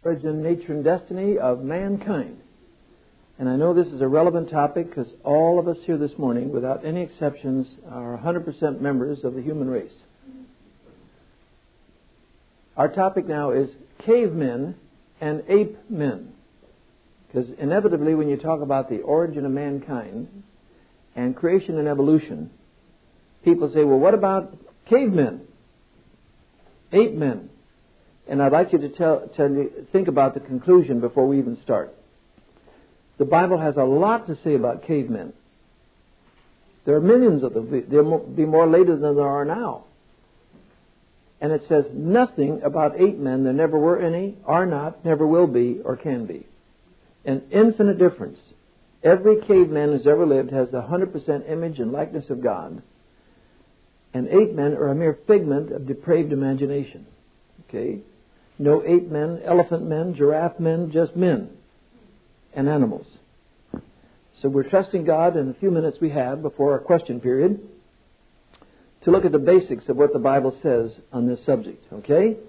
origin, nature, and destiny of mankind. And I know this is a relevant topic because all of us here this morning, without any exceptions, are 100% members of the human race. Our topic now is cavemen and ape men. Because inevitably when you talk about the origin of mankind and creation and evolution, people say, well, what about cavemen? Ape men? And I'd like you to think about the conclusion before we even start. The Bible has a lot to say about cavemen. There are millions of them. There will be more later than there are now. And it says nothing about ape men. There never were any, are not, never will be, or can be. An infinite difference. Every caveman who's ever lived has the 100% image and likeness of God. And ape men are a mere figment of depraved imagination. Okay? No ape men, elephant men, giraffe men, just men and animals. So we're trusting God in the few minutes we have before our question period to look at the basics of what the Bible says on this subject. Okay?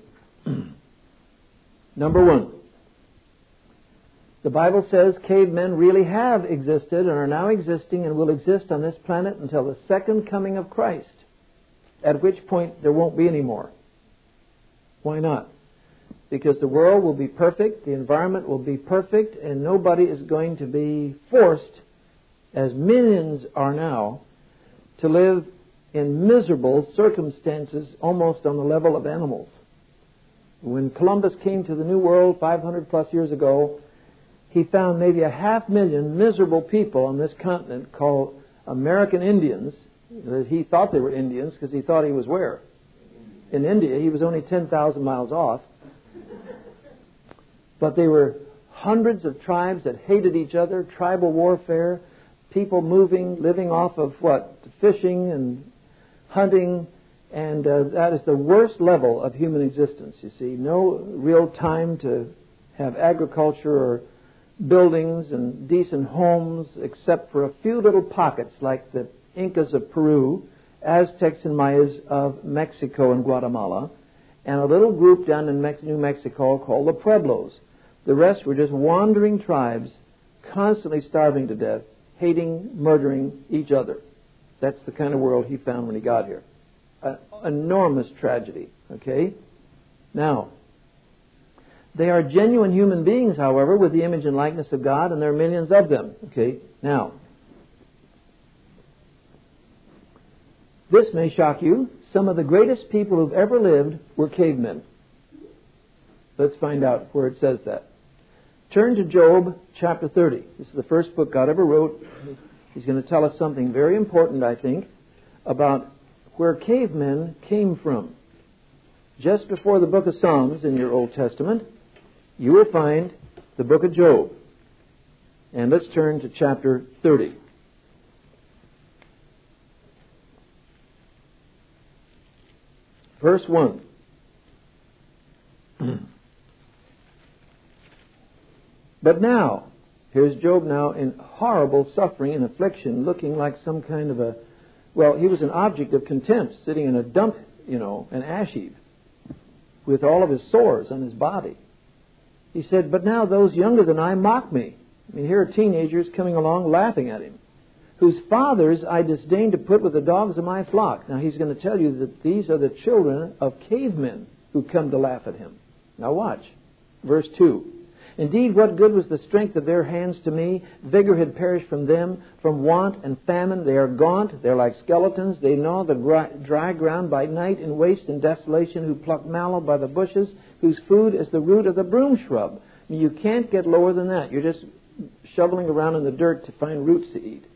Number one. The Bible says cavemen really have existed and are now existing and will exist on this planet until the second coming of Christ, at which point there won't be any more. Why not? Because the world will be perfect, the environment will be perfect, and nobody is going to be forced, as millions are now, to live in miserable circumstances almost on the level of animals. When Columbus came to the New World 500 plus years ago, he found maybe 500,000 miserable people on this continent called American Indians. He thought they were Indians because he thought he was where? In India. He was only 10,000 miles off. But they were hundreds of tribes that hated each other, tribal warfare, people moving, living off of fishing and hunting, and that is the worst level of human existence, you see. No real time to have agriculture or buildings and decent homes except for a few little pockets like the Incas of Peru, Aztecs and Mayas of Mexico and Guatemala, and a little group down in New Mexico called the Pueblos. The rest were just wandering tribes, constantly starving to death, hating, murdering each other. That's the kind of world he found when he got here. An enormous tragedy, okay? Now, they are genuine human beings, however, with the image and likeness of God, and there are millions of them, okay? Now, this may shock you. Some of the greatest people who've ever lived were cavemen. Let's find out where it says that. Turn to Job chapter 30. This is the first book God ever wrote. He's going to tell us something very important, I think, about where cavemen came from. Just before the book of Psalms in your Old Testament, you will find the book of Job. And let's turn to chapter 30. Verse 1. But now, here's Job now in horrible suffering and affliction, looking like some kind of he was an object of contempt, sitting in a dump, an ash heap, with all of his sores on his body. He said, but now those younger than I mock me. I mean, here are teenagers coming along laughing at him, whose fathers I disdain to put with the dogs of my flock. Now he's going to tell you that these are the children of cavemen who come to laugh at him. Now watch. Verse 2. Indeed, what good was the strength of their hands to me? Vigor had perished from them. From want and famine they are gaunt. They're like skeletons. They gnaw the dry ground by night in waste and desolation, who pluck mallow by the bushes, whose food is the root of the broom shrub. I mean, you can't get lower than that. You're just shoveling around in the dirt to find roots to eat.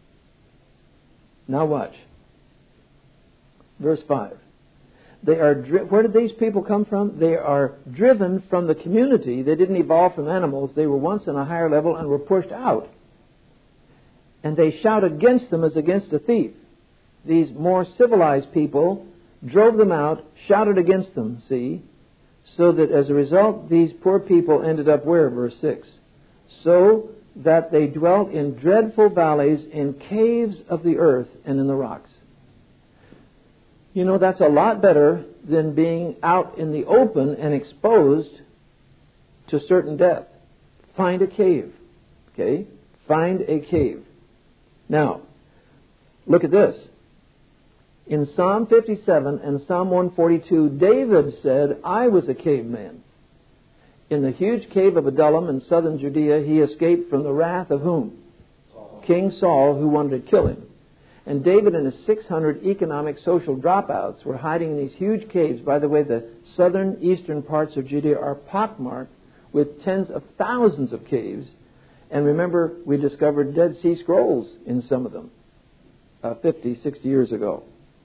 Now watch. Verse 5. Where did these people come from? They are driven from the community. They didn't evolve from animals. They were once on a higher level and were pushed out. And they shout against them as against a thief. These more civilized people drove them out, shouted against them, see? So that as a result, these poor people ended up where? Verse 6. So that they dwelt in dreadful valleys, in caves of the earth, and in the rocks. You know, that's a lot better than being out in the open and exposed to certain death. Find a cave. Okay? Find a cave. Now, look at this. In Psalm 57 and Psalm 142, David said, I was a caveman. In the huge cave of Adullam in southern Judea, he escaped from the wrath of whom? King Saul, who wanted to kill him. And David and his 600 economic social dropouts were hiding in these huge caves. By the way, the southern eastern parts of Judea are pockmarked with tens of thousands of caves. And remember, we discovered Dead Sea Scrolls in some of them 50, 60 years ago.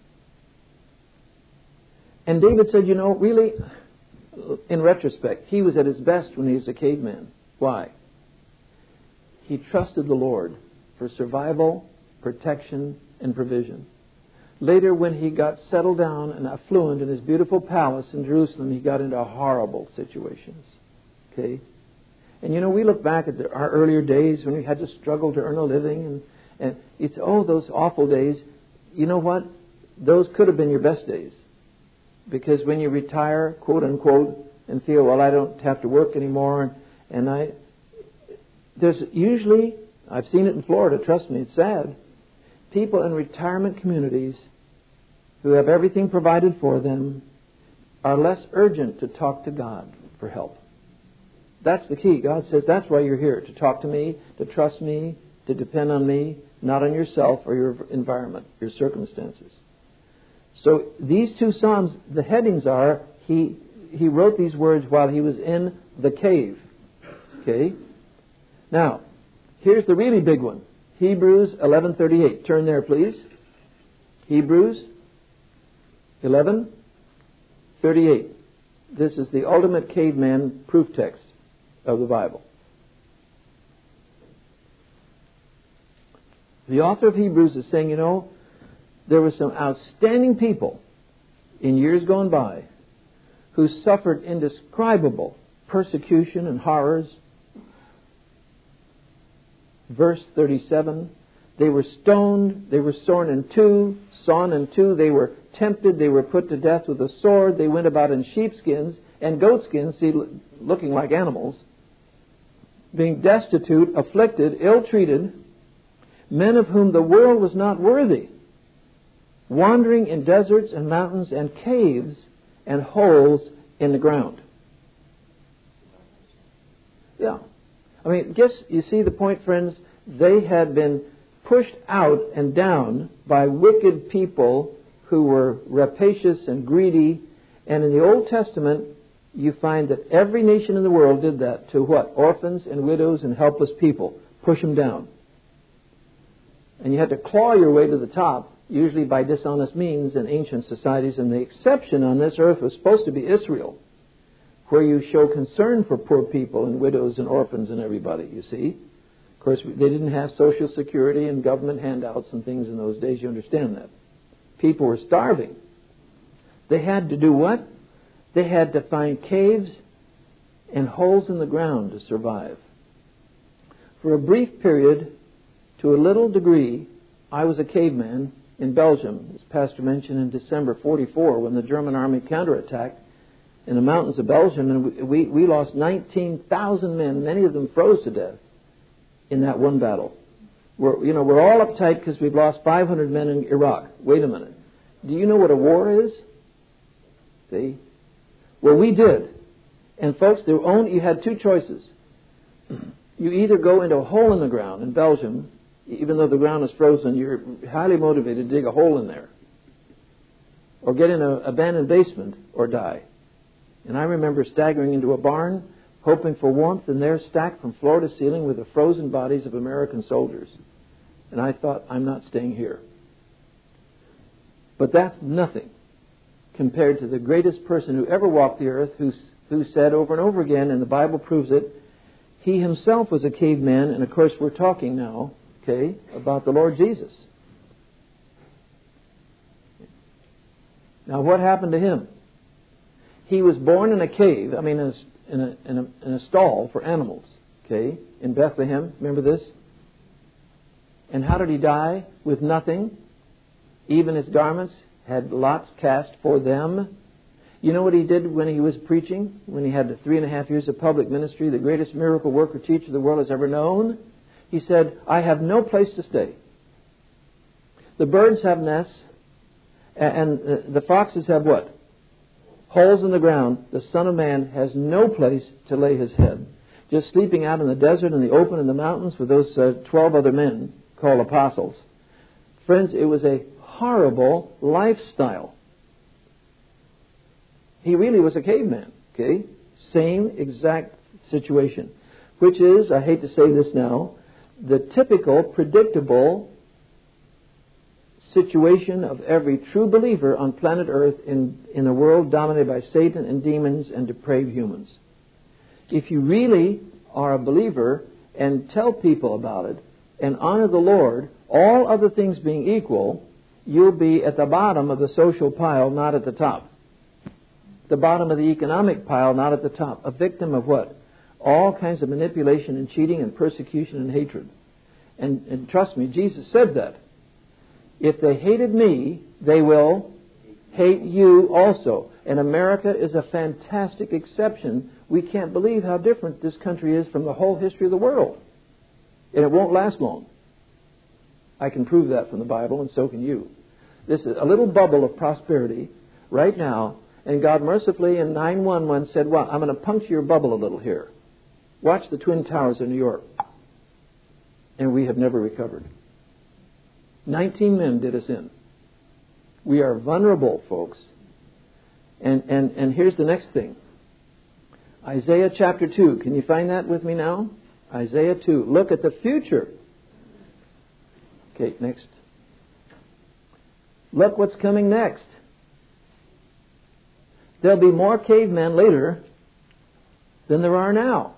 And David said, really, in retrospect, he was at his best when he was a caveman. Why? He trusted the Lord for survival, protection, and provision. Later, when he got settled down and affluent in his beautiful palace in Jerusalem, he got into horrible situations. Okay? And we look back at our earlier days when we had to struggle to earn a living, and it's, those awful days. You know what? Those could have been your best days. Because when you retire, quote unquote, and feel, well, I don't have to work anymore, there's usually, I've seen it in Florida, trust me, it's sad, people in retirement communities who have everything provided for them are less urgent to talk to God for help. That's the key. God says that's why you're here, to talk to me, to trust me, to depend on me, not on yourself or your environment, your circumstances. So these two Psalms, the headings are, he wrote these words while he was in the cave. Okay? Now, here's the really big one. Hebrews 11:38. Turn there, please. Hebrews 11:38. This is the ultimate caveman proof text of the Bible. The author of Hebrews is saying, there were some outstanding people in years gone by who suffered indescribable persecution and horrors. Verse 37, they were stoned, they were sawn in two, they were tempted, they were put to death with a sword, they went about in sheepskins and goatskins, looking like animals, being destitute, afflicted, ill-treated, men of whom the world was not worthy, wandering in deserts and mountains and caves and holes in the ground. Yeah. You see the point, friends? They had been pushed out and down by wicked people who were rapacious and greedy. And in the Old Testament, you find that every nation in the world did that to what? Orphans and widows and helpless people. Push them down. And you had to claw your way to the top, usually by dishonest means in ancient societies. And the exception on this earth was supposed to be Israel, where you show concern for poor people and widows and orphans and everybody, you see. Of course, they didn't have Social Security and government handouts and things in those days. You understand that. People were starving. They had to do what? They had to find caves and holes in the ground to survive. For a brief period, to a little degree, I was a caveman in Belgium, as Pastor mentioned, in December 44, when the German army counterattacked in the mountains of Belgium, and we lost 19,000 men. Many of them froze to death in that one battle. We're all uptight because we've lost 500 men in Iraq. Wait a minute. Do you know what a war is? See? Well, we did. And folks, you had two choices. You either go into a hole in the ground in Belgium, even though the ground is frozen, you're highly motivated to dig a hole in there, or get in an abandoned basement or die. And I remember staggering into a barn, hoping for warmth, and there, stacked from floor to ceiling, were the frozen bodies of American soldiers. And I thought, I'm not staying here. But that's nothing compared to the greatest person who ever walked the earth, who said over and over again, and the Bible proves it, he himself was a caveman. And of course, we're talking now, about the Lord Jesus. Now, what happened to him? He was born in a cave, in a stall for animals, in Bethlehem. Remember this? And how did he die? With nothing. Even his garments had lots cast for them. You know what he did when he was preaching? When he had the 3.5 years of public ministry, the greatest miracle worker teacher the world has ever known? He said, I have no place to stay. The birds have nests, and the foxes have what? Holes in the ground. The Son of Man has no place to lay his head. Just sleeping out in the desert, in the open, in the mountains with those 12 other men called apostles. Friends, it was a horrible lifestyle. He really was a caveman, okay? Same exact situation. Which is, I hate to say this now, the typical, predictable situation of every true believer on planet Earth in a world dominated by Satan and demons and depraved humans. If you really are a believer and tell people about it and honor the Lord, all other things being equal, you'll be at the bottom of the social pile, not at the top. The bottom of the economic pile, not at the top. A victim of what? All kinds of manipulation and cheating and persecution and hatred. And trust me, Jesus said that. If they hated me, they will hate you also. And America is a fantastic exception. We can't believe how different this country is from the whole history of the world. And it won't last long. I can prove that from the Bible, and so can you. This is a little bubble of prosperity right now, and God mercifully in 9/11 said, well, I'm going to puncture your bubble a little here. Watch the Twin Towers in New York. And we have never recovered. 19 men did us in. We are vulnerable, folks. And here's the next thing. Isaiah chapter 2. Can you find that with me now? Isaiah 2. Look at the future. Okay, next. Look what's coming next. There'll be more cavemen later than there are now.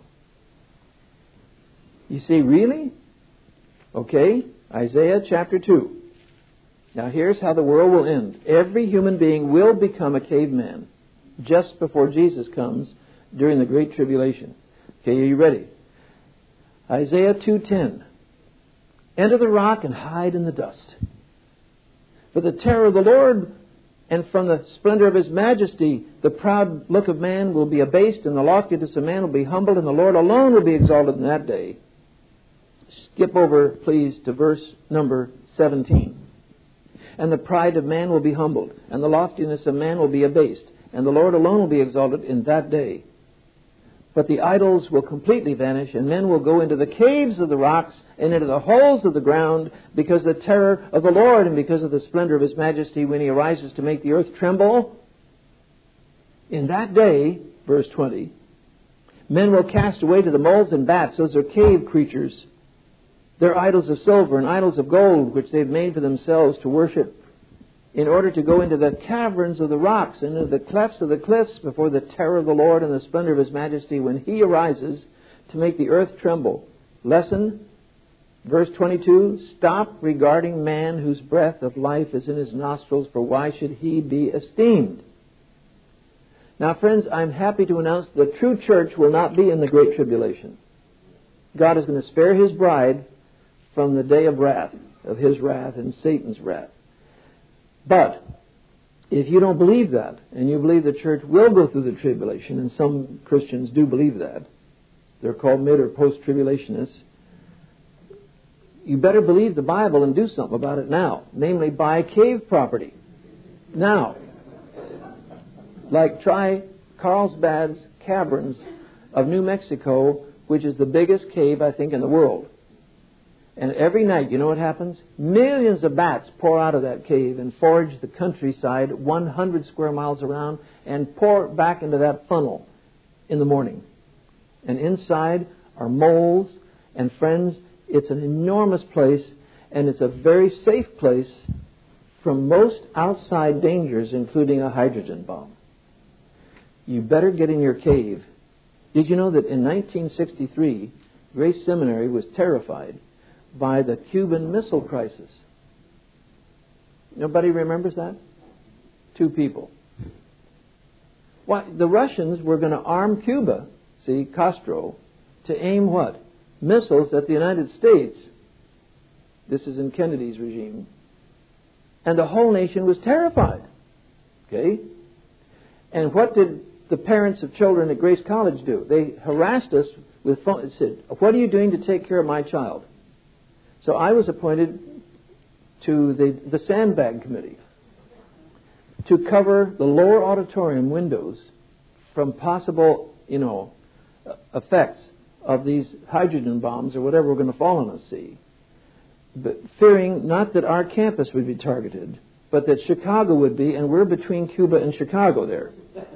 You see, really? Okay, Isaiah chapter 2. Now here's how the world will end. Every human being will become a caveman just before Jesus comes during the Great Tribulation. Okay, are you ready? Isaiah 2:10. Enter the rock and hide in the dust. For the terror of the Lord and from the splendor of His majesty, the proud look of man will be abased, and the loftiness of man will be humbled, and the Lord alone will be exalted in that day. Skip over, please, to verse number 17. And the pride of man will be humbled, and the loftiness of man will be abased, and the Lord alone will be exalted in that day. But the idols will completely vanish, and men will go into the caves of the rocks and into the holes of the ground because of the terror of the Lord and because of the splendor of His majesty when He arises to make the earth tremble. In that day, verse 20, men will cast away to the moles and bats. Those are cave creatures. They're idols of silver and idols of gold, which they've made for themselves to worship, in order to go into the caverns of the rocks and into the clefts of the cliffs before the terror of the Lord and the splendor of His majesty when He arises to make the earth tremble. Lesson, verse 22, stop regarding man whose breath of life is in his nostrils, for why should he be esteemed? Now, friends, I'm happy to announce the true church will not be in the Great Tribulation. God is going to spare His bride from the day of wrath, of His wrath and Satan's wrath. But if you don't believe that, and you believe the church will go through the tribulation, and some Christians do believe that, they're called mid or post-tribulationists, you better believe the Bible and do something about it now. Namely, buy cave property. Now. Like try Carlsbad's Caverns of New Mexico, which is the biggest cave, I think, in the world. And every night, you know what happens? Millions of bats pour out of that cave and forage the countryside 100 square miles around and pour back into that funnel in the morning. And inside are moles. And friends, it's an enormous place, and it's a very safe place from most outside dangers, including a hydrogen bomb. You better get in your cave. Did you know that in 1963, Grace Seminary was terrified by the Cuban Missile Crisis? Nobody remembers that? 2 people. Why, the Russians were going to arm Cuba, see, Castro, to aim what? Missiles at the United States. This is in Kennedy's regime. And the whole nation was terrified. Okay? And what did the parents of children at Grace College do? They harassed us with phone and said, what are you doing to take care of my child? So I was appointed to the sandbag committee to cover the lower auditorium windows from possible, effects of these hydrogen bombs or whatever were going to fall on us, see. But fearing not that our campus would be targeted, but that Chicago would be, and we're between Cuba and Chicago there.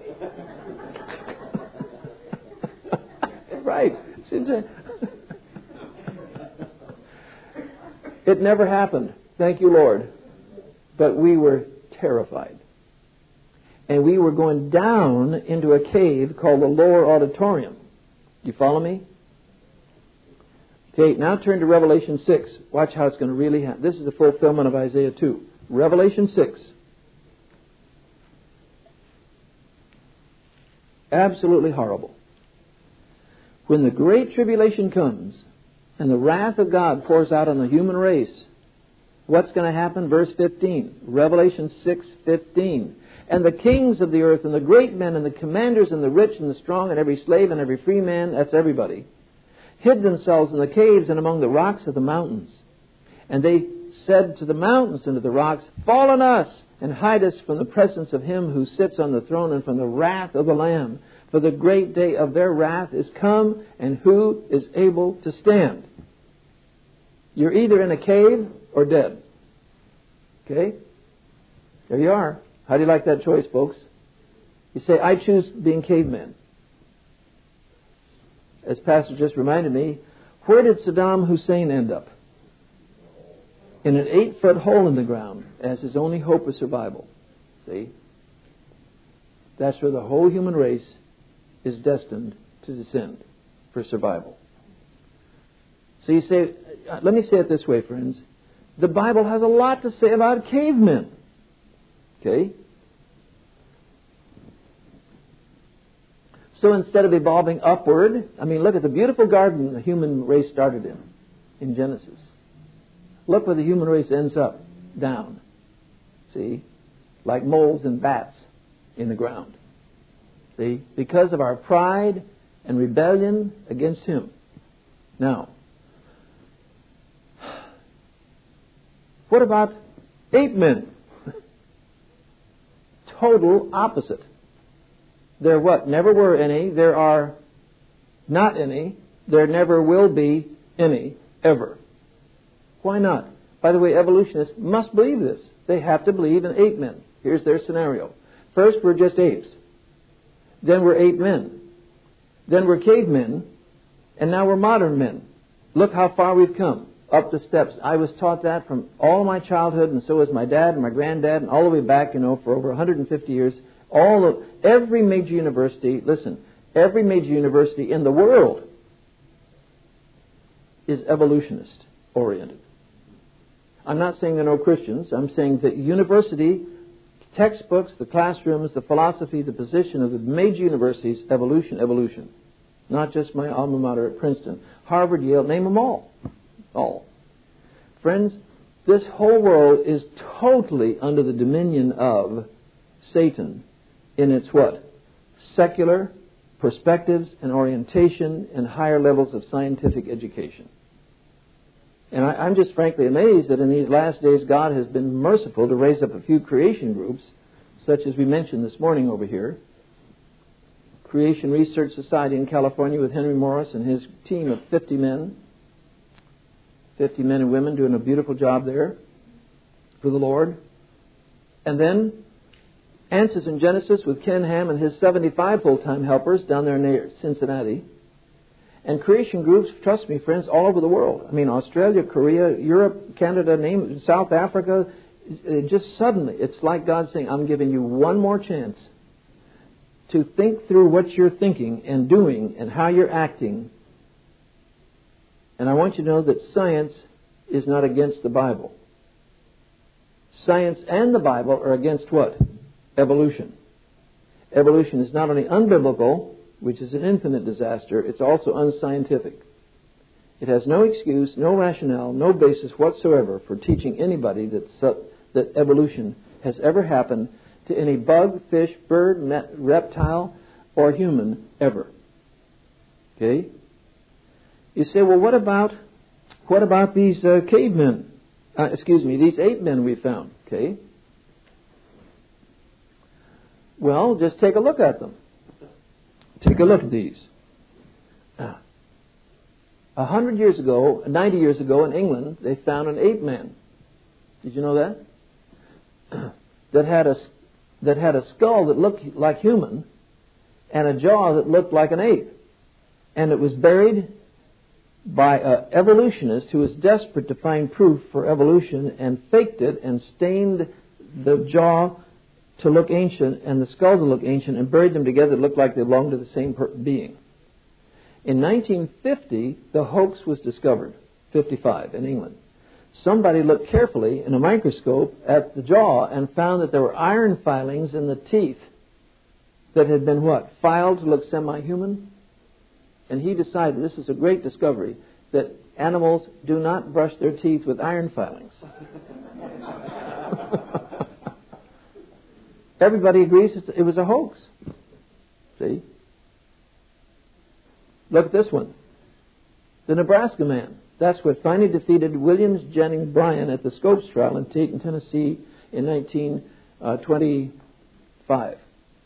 Right. It never happened. Thank you, Lord. But we were terrified. And we were going down into a cave called the lower auditorium. Do you follow me? Okay, now turn to Revelation 6. Watch how it's going to really happen. This is the fulfillment of Isaiah 2. Revelation 6. Absolutely horrible. When the great tribulation comes and the wrath of God pours out on the human race, what's going to happen? Verse 15. Revelation 6:15. And the kings of the earth and the great men and the commanders and the rich and the strong and every slave and every free man, that's everybody, hid themselves in the caves and among the rocks of the mountains. And they said to the mountains and to the rocks, fall on us and hide us from the presence of him who sits on the throne and from the wrath of the Lamb. For the great day of their wrath is come, and who is able to stand? You're either in a cave or dead. Okay? There you are. How do you like that choice, folks? You say, I choose being cavemen. As Pastor just reminded me, where did Saddam Hussein end up? In an 8-foot hole in the ground as his only hope of survival. See? That's where the whole human race is destined to descend for survival. So you say, let me say it this way, friends. The Bible has a lot to say about cavemen. Okay? So instead of evolving upward, look at the beautiful garden the human race started in Genesis. Look where the human race ends up, down. See? Like moles and bats in the ground. See? Because of our pride and rebellion against Him. Now, what about ape men? Total opposite. There what? Never were any. There are not any. There never will be any, ever. Why not? By the way, evolutionists must believe this. They have to believe in ape men. Here's their scenario. First, we're just apes. Then we're ape men. Then we're cavemen. And now we're modern men. Look how far we've come. Up the steps. I was taught that from all my childhood, and so was my dad and my granddad, and all the way back, for over 150 years. Every major university, listen, every major university in the world is evolutionist oriented. I'm not saying there are no Christians. I'm saying that university textbooks, the classrooms, the philosophy, the position of the major universities, evolution. Not just my alma mater at Princeton. Harvard, Yale, name them all. All. Friends, this whole world is totally under the dominion of Satan in its what? Secular perspectives and orientation and higher levels of scientific education. And I'm just frankly amazed that in these last days God has been merciful to raise up a few creation groups, such as we mentioned this morning over here. Creation Research Society in California with Henry Morris and his team of 50 men and women doing a beautiful job there for the Lord. And then Answers in Genesis with Ken Ham and his 75 full-time helpers down there near Cincinnati. And creation groups, trust me, friends, all over the world. Australia, Korea, Europe, Canada, South Africa. Just suddenly, it's like God saying, I'm giving you one more chance to think through what you're thinking and doing and how you're acting. And I want you to know that science is not against the Bible. Science and the Bible are against what? Evolution. Evolution is not only unbiblical, which is an infinite disaster, it's also unscientific. It has no excuse, no rationale, no basis whatsoever for teaching anybody that evolution has ever happened, to any bug, fish, bird, reptile, or human ever. Okay? You say, well, what about these cavemen? These ape men we found. Okay? Well, just take a look at them. Take a look at these. 90 years ago in England, they found an ape man. Did you know that? that had a skull that looked like human and a jaw that looked like an ape. And it was buried by an evolutionist who was desperate to find proof for evolution and faked it and stained the jaw to look ancient and the skull to look ancient and buried them together. It looked like they belonged to the same being. In 1950, the hoax was discovered, 55, in England. Somebody looked carefully in a microscope at the jaw and found that there were iron filings in the teeth that had been filed to look semi-human. And he decided, this is a great discovery, that animals do not brush their teeth with iron filings. Everybody agrees it was a hoax. See? Look at this one. The Nebraska man. That's what finally defeated Williams Jennings Bryan at the Scopes trial in Dayton, Tennessee in 1925.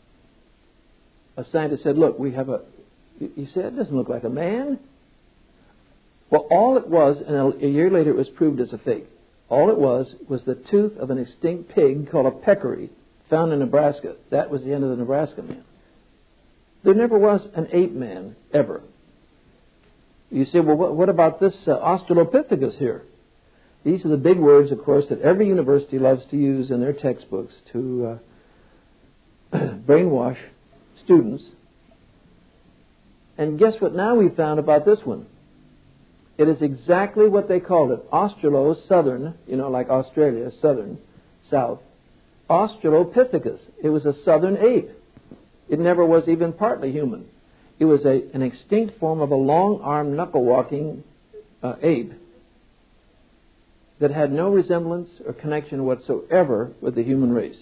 A scientist said, look, we have you said, it doesn't look like a man. Well, all it was, and a year later it was proved as a fake, all it was the tooth of an extinct pig called a peccary found in Nebraska. That was the end of the Nebraska man. There never was an ape man, ever. You say, well, what about this Australopithecus here? These are the big words, of course, that every university loves to use in their textbooks to brainwash students. And guess what now we found about this one? It is exactly what they called it. Australo, southern, like Australia, southern, south. Australopithecus. It was a southern ape. It never was even partly human. It was an extinct form of a long-armed, knuckle-walking ape that had no resemblance or connection whatsoever with the human race.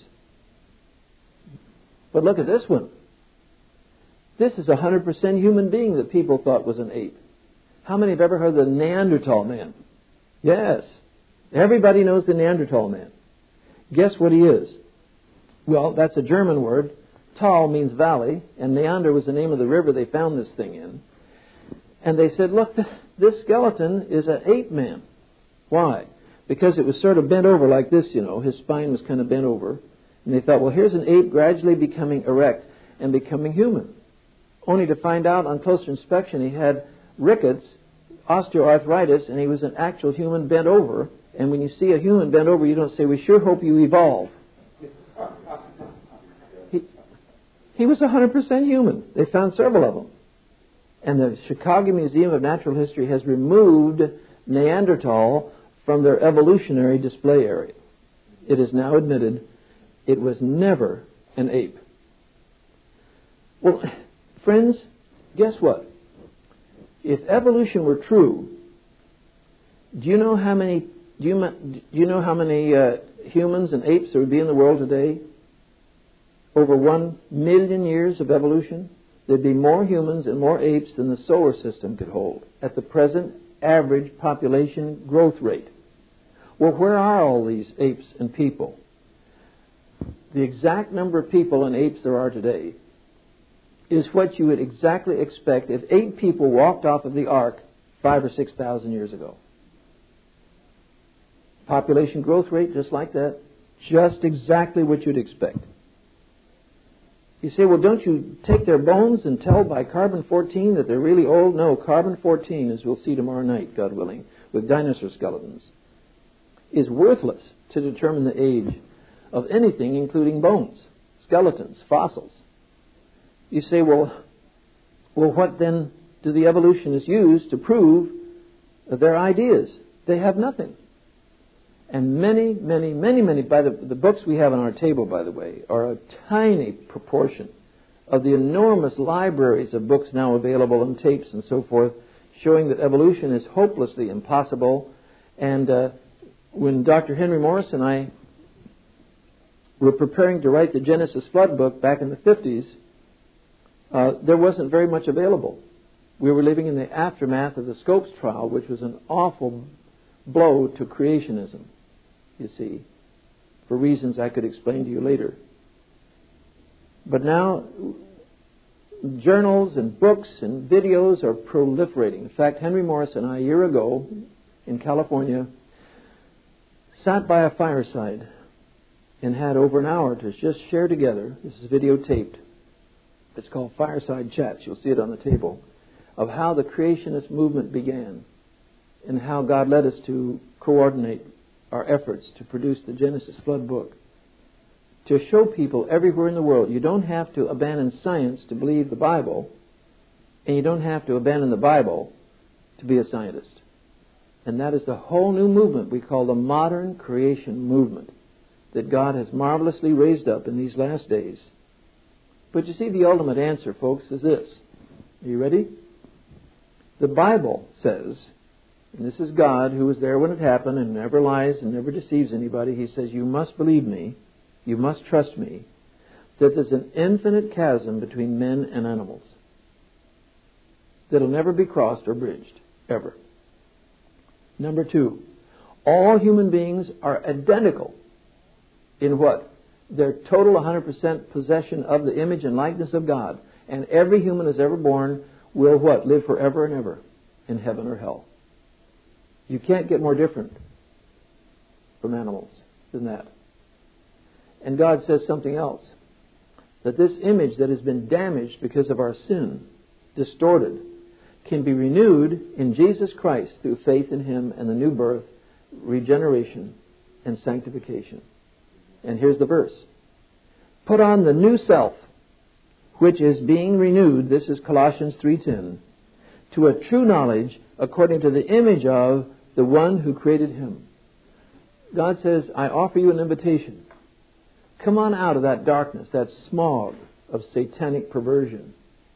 But look at this one. This is a 100% human being that people thought was an ape. How many have ever heard of the Neanderthal man? Yes. Everybody knows the Neanderthal man. Guess what he is? Well, that's a German word. Tal means valley, and Neander was the name of the river they found this thing in. And they said, look, this skeleton is an ape man. Why? Because it was sort of bent over like this, His spine was kind of bent over. And they thought, well, here's an ape gradually becoming erect and becoming human. Only to find out on closer inspection he had rickets, osteoarthritis, and he was an actual human bent over. And when you see a human bent over, you don't say, we sure hope you evolve. He was 100% human. They found several of them. And the Chicago Museum of Natural History has removed Neanderthal from their evolutionary display area. It is now admitted it was never an ape. Well, friends, guess what? If evolution were true, do you know how many humans and apes there would be in the world today? Over 1 million years of evolution, there'd be more humans and more apes than the solar system could hold at the present average population growth rate. Well, where are all these apes and people? The exact number of people and apes there are today is what you would exactly expect if 8 people walked off of the ark 5,000 or 6,000 years ago. Population growth rate, just like that. Just exactly what you'd expect. You say, well, don't you take their bones and tell by carbon-14 that they're really old? No, carbon-14, as we'll see tomorrow night, God willing, with dinosaur skeletons, is worthless to determine the age of anything, including bones, skeletons, fossils. You say, well, what then do the evolutionists use to prove their ideas? They have nothing. And many, by the books we have on our table, by the way, are a tiny proportion of the enormous libraries of books now available and tapes and so forth, showing that evolution is hopelessly impossible. And when Dr. Henry Morris and I were preparing to write the Genesis flood book back in the 50s, there wasn't very much available. We were living in the aftermath of the Scopes trial, which was an awful blow to creationism, you see, for reasons I could explain to you later. But now, journals and books and videos are proliferating. In fact, Henry Morris and I, a year ago in California, sat by a fireside and had over an hour to just share together. This is videotaped. It's called Fireside Chats. You'll see it on the table. Of how the creationist movement began and how God led us to coordinate our efforts to produce the Genesis flood book. To show people everywhere in the world you don't have to abandon science to believe the Bible, and you don't have to abandon the Bible to be a scientist. And that is the whole new movement we call the modern creation movement that God has marvelously raised up in these last days. But you see, the ultimate answer, folks, is this. Are you ready? The Bible says, and this is God who was there when it happened and never lies and never deceives anybody. He says, you must believe me, you must trust me, that there's an infinite chasm between men and animals that'll never be crossed or bridged, ever. Number 2, all human beings are identical in what? Their total 100% possession of the image and likeness of God. And every human that's ever born will what? Live forever and ever in heaven or hell. You can't get more different from animals than that. And God says something else. That this image that has been damaged because of our sin, distorted, can be renewed in Jesus Christ through faith in Him and the new birth, regeneration, and sanctification. And here's the verse. Put on the new self, which is being renewed, this is Colossians 3:10, to a true knowledge according to the image of the one who created him. God says, I offer you an invitation. Come on out of that darkness, that smog of satanic perversion,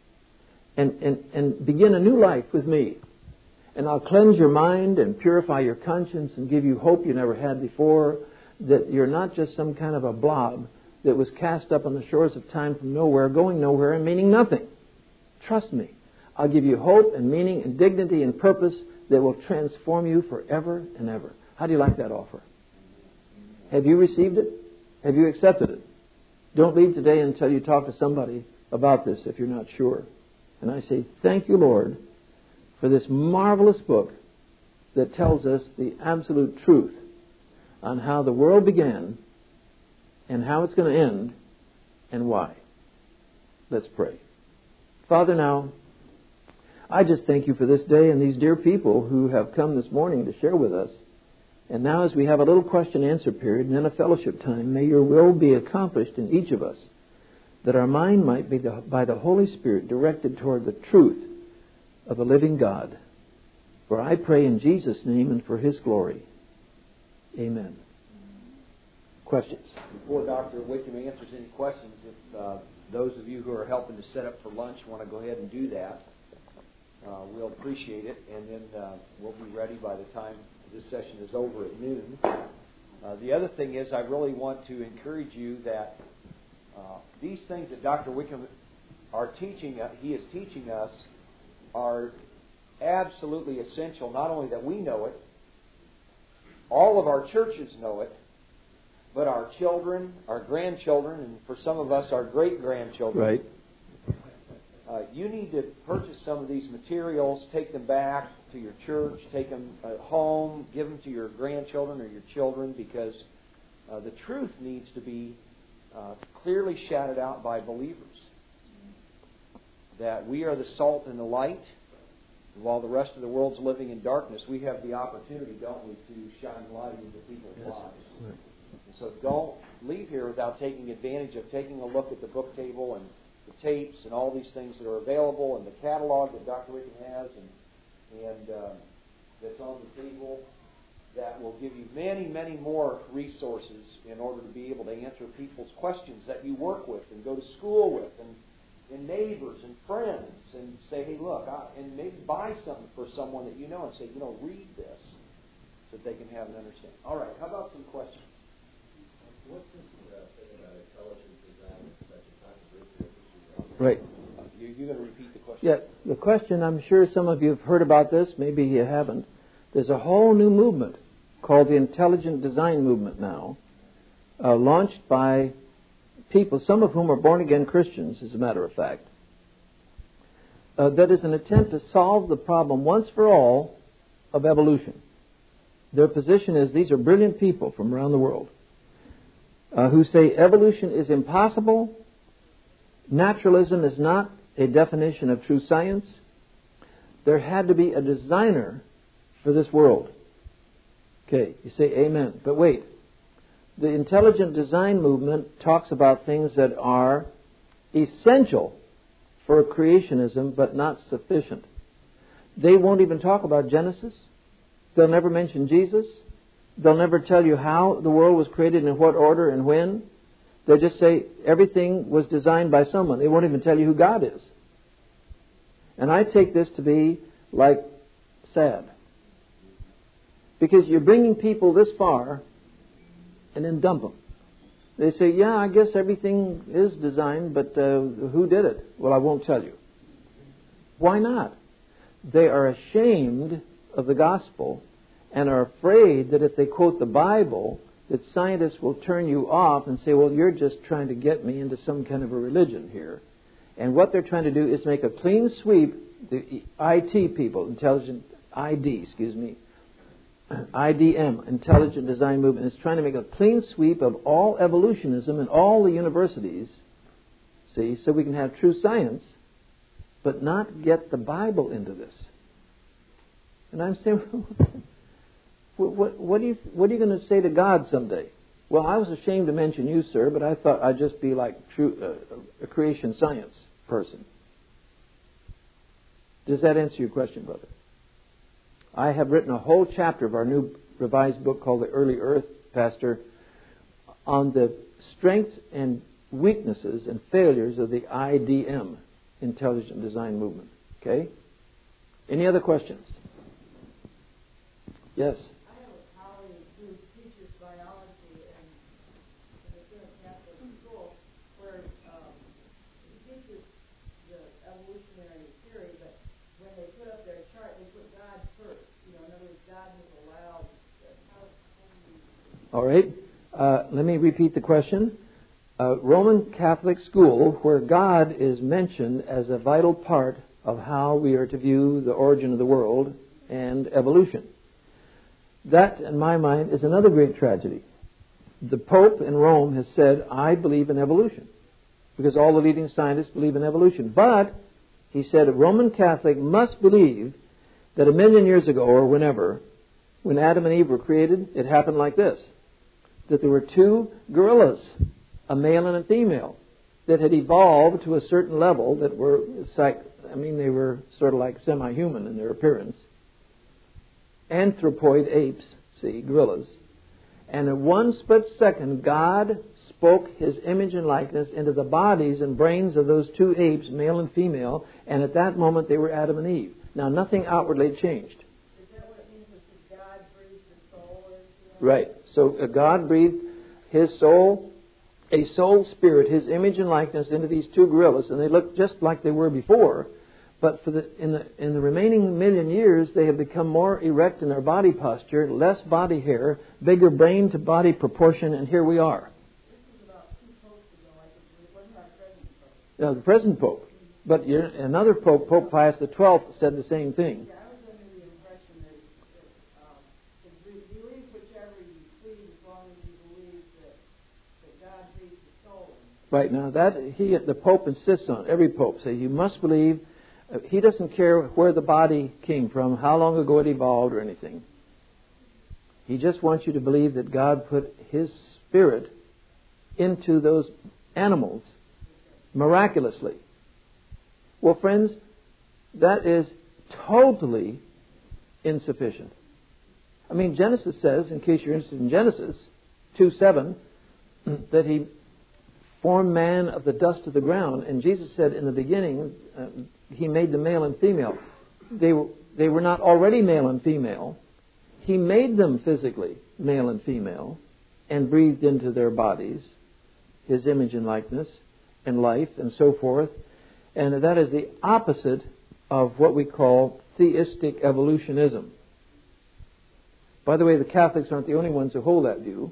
and begin a new life with me. And I'll cleanse your mind and purify your conscience and give you hope you never had before, that you're not just some kind of a blob that was cast up on the shores of time from nowhere, going nowhere and meaning nothing. Trust me. I'll give you hope and meaning and dignity and purpose that will transform you forever and ever. How do you like that offer? Have you received it? Have you accepted it? Don't leave today until you talk to somebody about this if you're not sure. And I say, thank you, Lord, for this marvelous book that tells us the absolute truth on how the world began and how it's going to end and why. Let's pray. Father, now, I just thank you for this day and these dear people who have come this morning to share with us. And now as we have a little question-answer period and then a fellowship time, may your will be accomplished in each of us, that our mind might be by the Holy Spirit directed toward the truth of the living God. For I pray in Jesus' name and for His glory. Amen. Questions? Before Dr. Wickham answers any questions, if those of you who are helping to set up for lunch want to go ahead and do that, we'll appreciate it, and then we'll be ready by the time this session is over at noon. The other thing is, I really want to encourage you that these things that Dr. Wickham he is teaching us are absolutely essential, not only that we know it, all of our churches know it, but our children, our grandchildren, and for some of us, our great-grandchildren. Right. You need to purchase some of these materials, take them back to your church, take them home, give them to your grandchildren or your children, because the truth needs to be clearly shouted out by believers. That we are the salt and the light. While the rest of the world's living in darkness, we have the opportunity, don't we, to shine light into people's lives. Right. And so don't leave here without taking advantage of taking a look at the book table and the tapes and all these things that are available, and the catalog that Dr. Wickham has and that's on the table, that will give you many, many more resources in order to be able to answer people's questions that you work with and go to school with, and neighbors and friends, and say, hey, look, and maybe buy something for someone that you know and say, read this so that they can have an understanding. All right, how about some questions? Right. You're going to repeat the question? Yeah, the question, I'm sure some of you have heard about this, maybe you haven't. There's a whole new movement called the Intelligent Design Movement now, launched by people, some of whom are born-again Christians, as a matter of fact. That is an attempt to solve the problem once for all of evolution. Their position is these are brilliant people from around the world who say evolution is impossible, naturalism is not a definition of true science. There had to be a designer for this world. Okay, you say amen. But wait, the intelligent design movement talks about things that are essential for creationism, but not sufficient. They won't even talk about Genesis. They'll never mention Jesus. They'll never tell you how the world was created, in what order and when. They'll just say everything was designed by someone. They won't even tell you who God is. And I take this to be like sad. Because you're bringing people this far and then dump them. They say, yeah, I guess everything is designed, but who did it? Well, I won't tell you. Why not? They are ashamed of the gospel and are afraid that if they quote the Bible, that scientists will turn you off and say, well, you're just trying to get me into some kind of a religion here. And what they're trying to do is make a clean sweep, the IT people, IDM, Intelligent Design Movement, is trying to make a clean sweep of all evolutionism in all the universities, see, so we can have true science, but not get the Bible into this. And I'm saying, what are you going to say to God someday? Well, I was ashamed to mention you, sir, but I thought I'd just be like a creation science person. Does that answer your question, brother? I have written a whole chapter of our new revised book called The Early Earth, Pastor, on the strengths and weaknesses and failures of the IDM, Intelligent Design Movement. Okay? Any other questions? Yes? I have a colleague who teaches biology in a Catholic school where he teaches the evolutionary theory, but when they put up their chart, they put God first. In other words, God has allowed. All right. Let me repeat the question. Roman Catholic school, where God is mentioned as a vital part of how we are to view the origin of the world and evolution. That, in my mind, is another great tragedy. The Pope in Rome has said, I believe in evolution, because all the leading scientists believe in evolution. But, he said, a Roman Catholic must believe that 1 million years ago, or whenever, when Adam and Eve were created, it happened like this. That there were two gorillas, a male and a female, that had evolved to a certain level that were, they were sort of like semi-human in their appearance. Anthropoid apes, gorillas. And in one split second, God spoke His image and likeness into the bodies and brains of those two apes, male and female, and at that moment they were Adam and Eve. Now, nothing outwardly changed. Is that what it means when God breathed His soul into them? Right. So God breathed His soul, a soul spirit, His image and likeness into these two gorillas, and they looked just like they were before. But in the remaining million years, they have become more erect in their body posture, less body hair, bigger brain to body proportion, and here we are. This is about 2 popes ago. It wasn't our present pope. Now, the present pope. But another pope, Pope Pius XII, said the same thing. Yeah, I was under the impression that believe whichever you please, as long as you believe that God breathed His soul in. Right. Now, the Pope insists on it. Every pope says you must believe. He doesn't care where the body came from, how long ago it evolved or anything. He just wants you to believe that God put His Spirit into those animals miraculously. Well, friends, that is totally insufficient. I mean, Genesis says, in case you're interested in Genesis 2:7, that He formed man of the dust of the ground. And Jesus said in the beginning, He made them male and female. They were not already male and female. He made them physically male and female. and breathed into their bodies His image and likeness and life and so forth. And that is the opposite of what we call theistic evolutionism. By the way, the Catholics aren't the only ones who hold that view.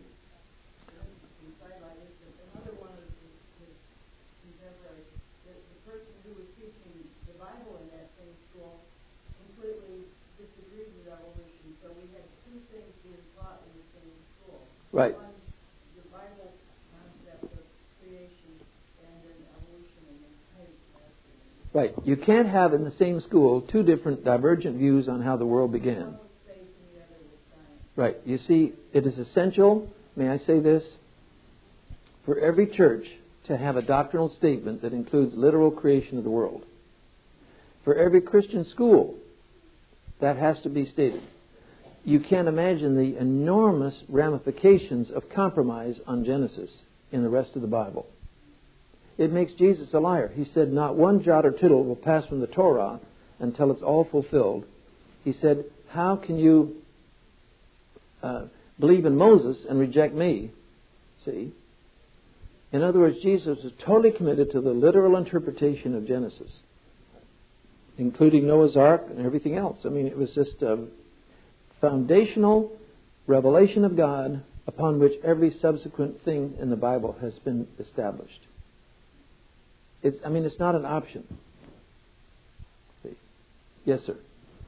Another one of his contemporaries, the person who was teaching the Bible in that same school, completely disagreed with evolution. So we had two things being taught in the same school. Right. One, the Bible concept of creation, and then evolution and then type. Right. You can't have in the same school two different divergent views on how the world began. Right. You see, it is essential, may I say this, for every church to have a doctrinal statement that includes literal creation of the world. For every Christian school, that has to be stated. You can't imagine the enormous ramifications of compromise on Genesis in the rest of the Bible. It makes Jesus a liar. He said, not one jot or tittle will pass from the Torah until it's all fulfilled. He said, how can you believe in Moses and reject me? See? In other words, Jesus was totally committed to the literal interpretation of Genesis, including Noah's Ark and everything else. I mean, it was just a foundational revelation of God upon which every subsequent thing in the Bible has been established. It's not an option. See? Yes, sir.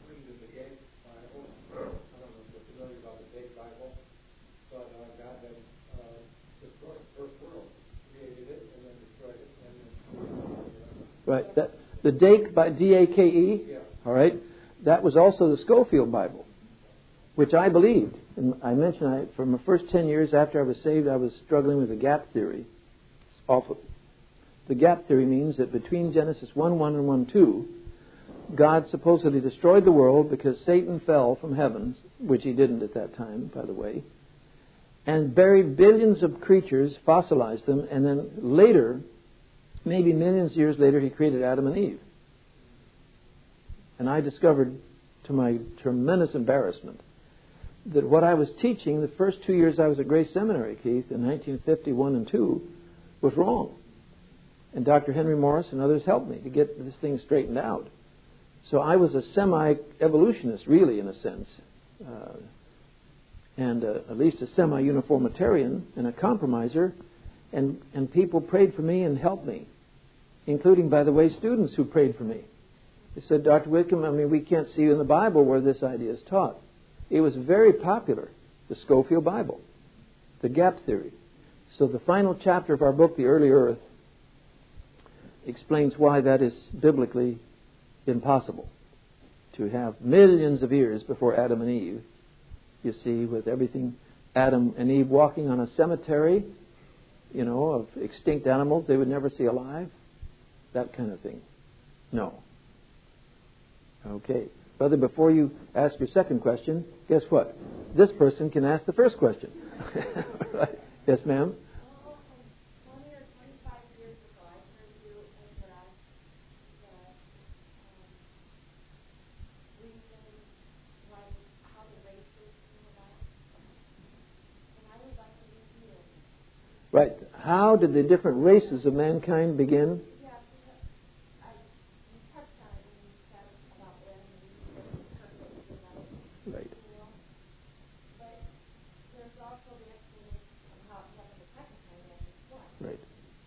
Right. The Dake, by D-A-K-E, yeah. All right, that was also the Schofield Bible, which I believed. And I mentioned from the first 10 years after I was saved, I was struggling with the gap theory. It's awful. The gap theory means that between Genesis 1:1 and 1:2, God supposedly destroyed the world because Satan fell from heavens, which he didn't at that time, by the way, and buried billions of creatures, fossilized them, and then later, maybe millions of years later, he created Adam and Eve. And I discovered, to my tremendous embarrassment, that what I was teaching the first 2 years I was at Grace Seminary, Keith, in 1951 and 2, was wrong. And Dr. Henry Morris and others helped me to get this thing straightened out. So I was a semi-evolutionist, really, in a sense, and at least a semi-uniformitarian and a compromiser. And people prayed for me and helped me, including, by the way, students who prayed for me. They said, Dr. Whitcomb, we can't see in the Bible where this idea is taught. It was very popular, the Schofield Bible, the gap theory. So the final chapter of our book, The Early Earth, explains why that is biblically impossible. To have millions of years before Adam and Eve, you see, with everything, Adam and Eve walking on a cemetery, of extinct animals they would never see alive, that kind of thing. No. Okay. Brother, before you ask your second question, guess what? This person can ask the first question. Right. Yes, ma'am? Right. How did the different races of mankind begin? Right. Right.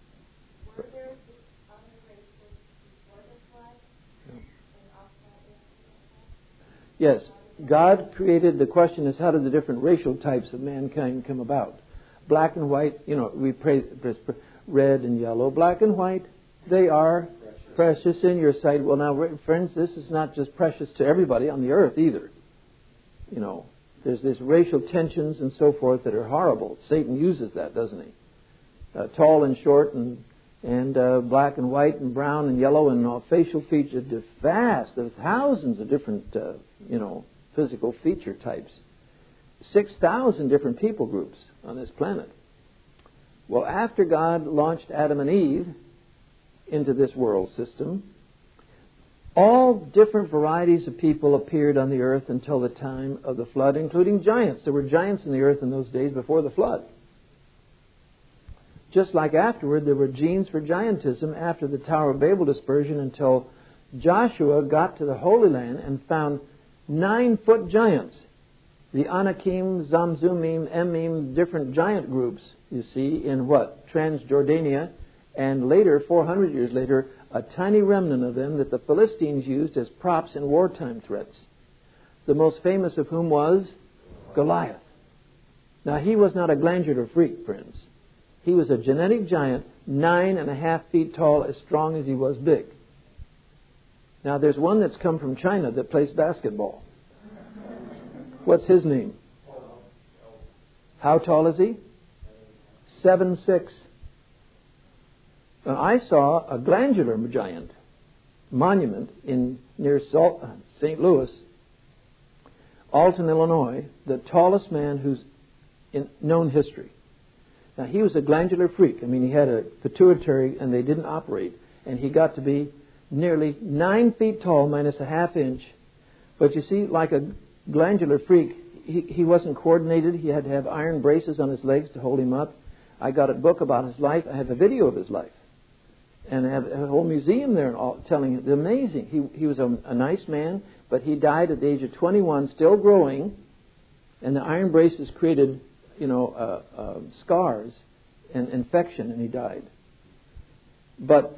Yes. God created, the question is, how did the different racial types of mankind come about? Black and white, we pray red and yellow. Black and white, they are precious in your sight. Well, now, friends, this is not just precious to everybody on the earth either. There's this racial tensions and so forth that are horrible. Satan uses that, doesn't he? Tall and short and black and white and brown and yellow and facial features, vast. There are thousands of different, physical feature types. 6,000 different people groups on this planet. Well, after God launched Adam and Eve into this world system, all different varieties of people appeared on the earth until the time of the flood, including giants. There were giants in the earth in those days before the flood. Just like afterward, there were genes for giantism after the Tower of Babel dispersion until Joshua got to the Holy Land and found 9-foot giants. The Anakim, Zamzumim, Emim, different giant groups, you see, in what? Transjordania, and later, 400 years later, a tiny remnant of them that the Philistines used as props in wartime threats. The most famous of whom was Goliath. Now, he was not a glandular freak, friends. He was a genetic giant, 9.5 feet tall, as strong as he was big. Now, there's one that's come from China that plays basketball. What's his name? How tall is he? 7'6". Now, I saw a glandular giant monument near St. Louis, Alton, Illinois, the tallest man who's in known history. Now, he was a glandular freak. I mean, he had a pituitary, and they didn't operate. And he got to be nearly 9 feet tall, minus a half inch. But you see, like a glandular freak, he wasn't coordinated. He had to have iron braces on his legs to hold him up. I got a book about his life. I have a video of his life. And I have a whole museum there telling it. It's amazing. He was a nice man, but he died at the age of 21, still growing. And the iron braces created, scars and infection, and he died. But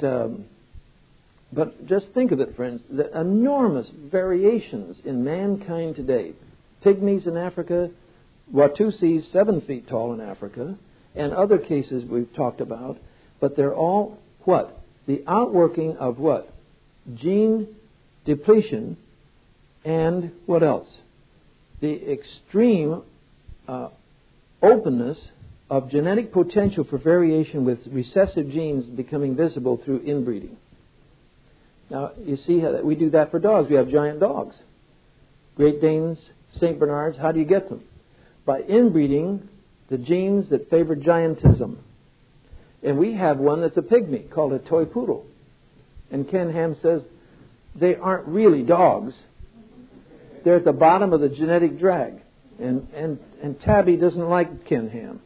just think of it, friends, the enormous variations in mankind today. Pygmies in Africa, Watusis 7 feet tall in Africa, and other cases we've talked about, but they're all what? The outworking of what? Gene depletion, and what else? The extreme openness of genetic potential for variation with recessive genes becoming visible through inbreeding. Now, you see how we do that for dogs. We have giant dogs. Great Danes, St. Bernards. How do you get them? By inbreeding the genes that favor giantism. And we have one that's a pygmy called a toy poodle. And Ken Ham says they aren't really dogs. They're at the bottom of the genetic drag. And Tabby doesn't like Ken Ham.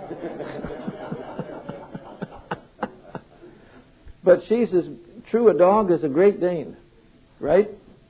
But she's as true a dog as a Great Dane, right?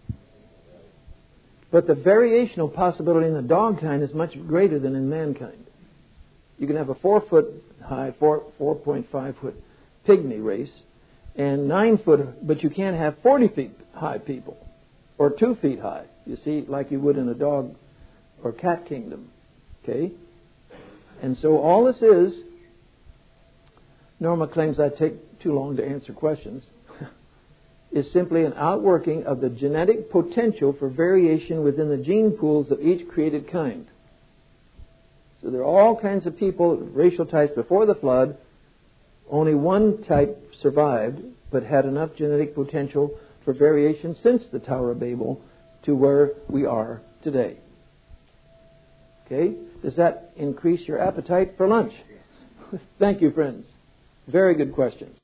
But the variational possibility in the dog kind is much greater than in mankind. You can have a 4-foot high, 4.5 foot pygmy race, and 9 foot, but you can't have 40 feet high people, or 2 feet high. You see, like you would in a dog or cat kingdom. Okay? And so all this is, Norma claims I take too long to answer questions, is simply an outworking of the genetic potential for variation within the gene pools of each created kind. So there are all kinds of people, racial types before the flood. Only one type survived, but had enough genetic potential for variation since the Tower of Babel to where we are today. Okay? Does that increase your appetite for lunch? Thank you, friends. Very good questions.